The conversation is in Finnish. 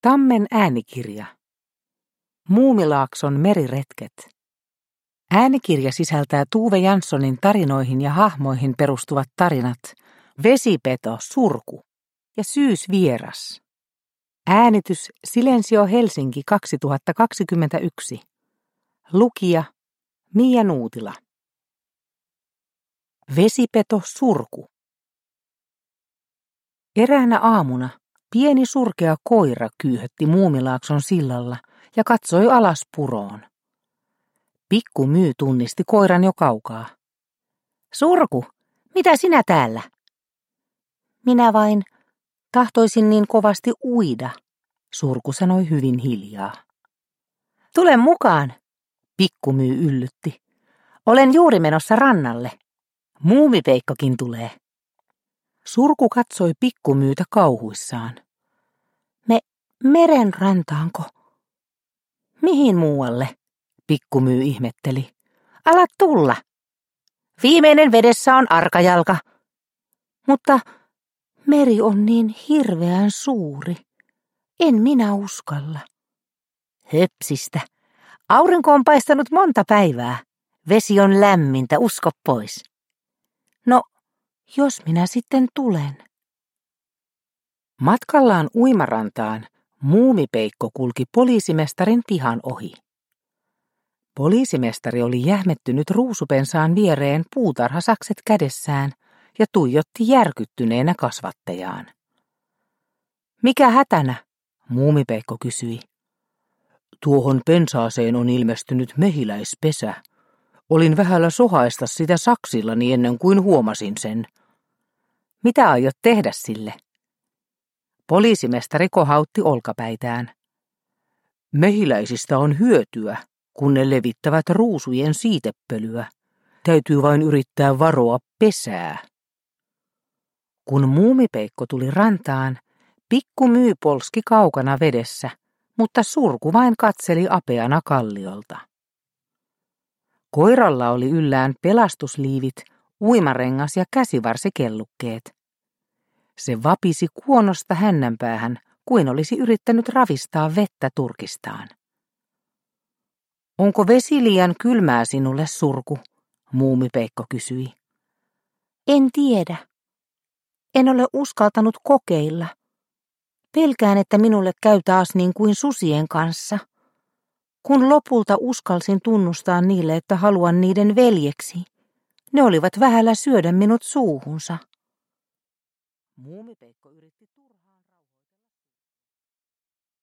Tammen äänikirja. Muumilaakson meriretket. Äänikirja sisältää Tuve Janssonin tarinoihin ja hahmoihin perustuvat tarinat Vesipeto, Surku ja Syysvieras. Äänitys Silensio Helsinki 2021. Lukija Mia Nuutila. Vesipeto, Surku. Eräänä aamuna pieni surkea koira kyyhötti Muumilaakson sillalla ja katsoi alas puroon. Pikku Myy tunnisti koiran jo kaukaa. Surku, mitä sinä täällä? Minä vain tahtoisin niin kovasti uida, Surku sanoi hyvin hiljaa. Tule mukaan, Pikku Myy yllytti. Olen juuri menossa rannalle. Muumipeikkokin tulee. Surku katsoi Pikku Myytä kauhuissaan. Meren rantaanko? Mihin muualle? Pikku Myy ihmetteli. Ala tulla. Viimeinen vedessä on arkajalka. Mutta meri on niin hirveän suuri. En minä uskalla. Höpsistä. Aurinko on paistanut monta päivää. Vesi on lämmintä, usko pois. No, jos minä sitten tulen. Matkallaan uimarantaan Muumipeikko kulki poliisimestarin pihan ohi. Poliisimestari oli jähmettynyt ruusupensaan viereen puutarhasakset kädessään ja tuijotti järkyttyneenä kasvattejaan. Mikä hätänä? Muumipeikko kysyi. Tuohon pensaaseen on ilmestynyt mehiläispesä. Olin vähällä sohaista sitä saksillani ennen kuin huomasin sen. Mitä aiot tehdä sille? Poliisimestari kohautti olkapäitään. Mehiläisistä on hyötyä, kun ne levittävät ruusujen siitepölyä. Täytyy vain yrittää varoa pesää. Kun Muumipeikko tuli rantaan, Pikku Myy polski kaukana vedessä, mutta Surku vain katseli apeana kalliolta. Koiralla oli yllään pelastusliivit, uimarengas ja käsivarsikellukkeet. Se vapisi kuonosta hännänpäähän, kuin olisi yrittänyt ravistaa vettä turkistaan. Onko vesi liian kylmää sinulle, Surku? Muumipeikko kysyi. En tiedä. En ole uskaltanut kokeilla. Pelkään, että minulle käy taas niin kuin susien kanssa. Kun lopulta uskalsin tunnustaa niille, että haluan niiden veljeksi, ne olivat vähällä syödä minut suuhunsa. Muumipeikko yritti